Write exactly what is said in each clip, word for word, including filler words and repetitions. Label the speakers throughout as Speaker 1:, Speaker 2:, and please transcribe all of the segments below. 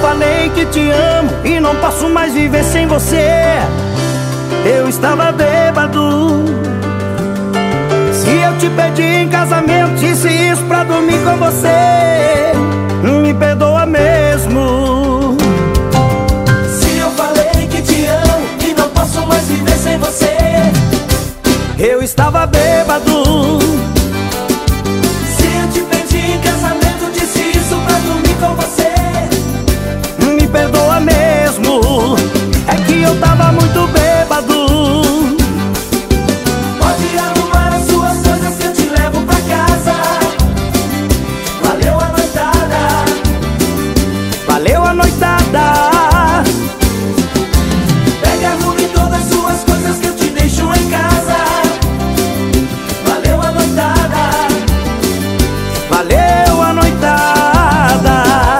Speaker 1: falei que te amo e não posso mais viver sem você, eu estava bêbado. Se eu te pedi em casamento, disse isso pra dormir com você, me perdoa mesmo.
Speaker 2: Se eu falei que te amo e não posso mais viver sem você,
Speaker 1: eu estava bêbado.
Speaker 2: Se eu te pedi em casamento, disse isso pra dormir com você,
Speaker 1: me perdoa mesmo. É que eu tava muito bêbado.
Speaker 2: pode arrumar as suas coisas que eu te levo pra casa. Valeu a noitada,
Speaker 1: Valeu a noitada.
Speaker 2: pega, arrume todas as suas coisas que eu te deixo em casa. Valeu a noitada,
Speaker 1: Valeu a noitada.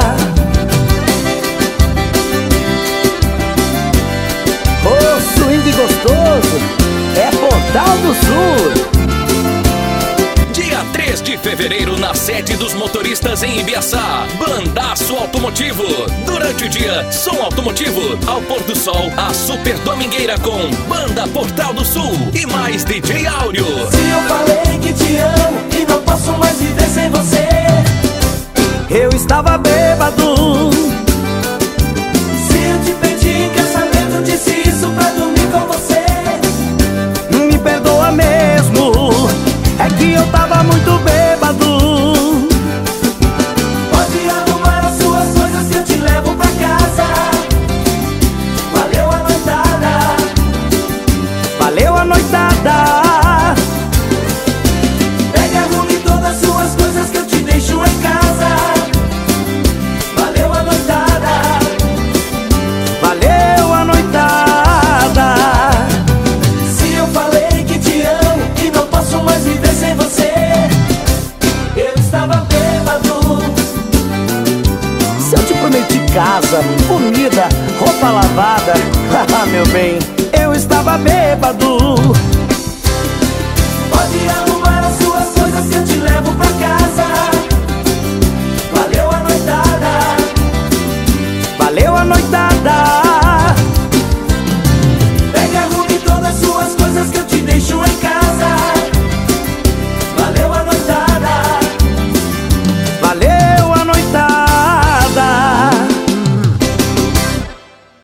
Speaker 1: Ô, swing gostoso, é Portal do Sul.
Speaker 3: Dia três de fevereiro, na sede dos motoristas em Ibiaçá, Bandaço Automotivo. Durante o dia, som automotivo. Ao pôr do sol, a super domingueira com Banda Portal do Sul e mais D J Áureo.
Speaker 2: se eu falei que te amo e não posso mais viver sem você,
Speaker 1: Eu estava bêbado.
Speaker 2: se eu te pedi em casamento, disse isso pra dormir com você,
Speaker 1: Me perdoa mesmo. É que eu tava muito bêbado.
Speaker 2: pode arrumar as suas coisas que eu te levo pra casa. Valeu a noitada,
Speaker 1: Valeu a noitada.
Speaker 2: pega, arrume todas as suas coisas que eu te deixo em casa. Valeu a noitada,
Speaker 1: Valeu a noitada.
Speaker 2: se eu falei que te amo e não posso mais viver sem você, eu estava bêbado.
Speaker 1: Se eu te prometi casa,